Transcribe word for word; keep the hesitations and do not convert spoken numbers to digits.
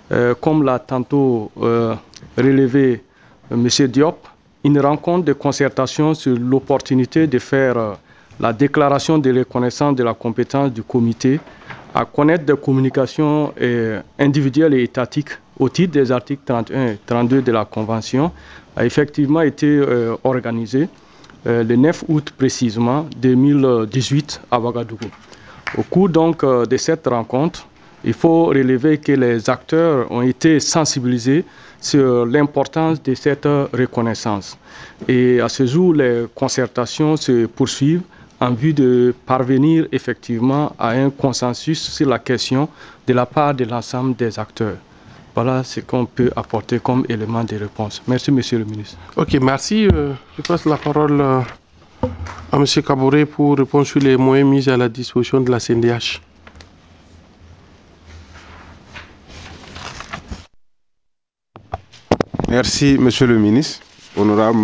euh, comme l'a tantôt euh, relevé euh, M. Diop, une rencontre de concertation sur l'opportunité de faire euh, la déclaration de reconnaissance de la compétence du comité à connaître des communications euh, individuelles et étatiques au titre des articles trente et un et trente-deux de la Convention a effectivement été euh, organisée euh, le neuf août précisément deux mille dix-huit à Ouagadougou. Au cours donc euh, de cette rencontre, il faut relever que les acteurs ont été sensibilisés sur l'importance de cette reconnaissance. Et à ce jour, les concertations se poursuivent en vue de parvenir effectivement à un consensus sur la question de la part de l'ensemble des acteurs. Voilà ce qu'on peut apporter comme élément de réponse. Merci, Monsieur le ministre. Ok, merci. Euh, je passe la parole euh, à M. Kaboré pour répondre sur les moyens mis à la disposition de la C N D H. Merci, Monsieur le ministre. Honorable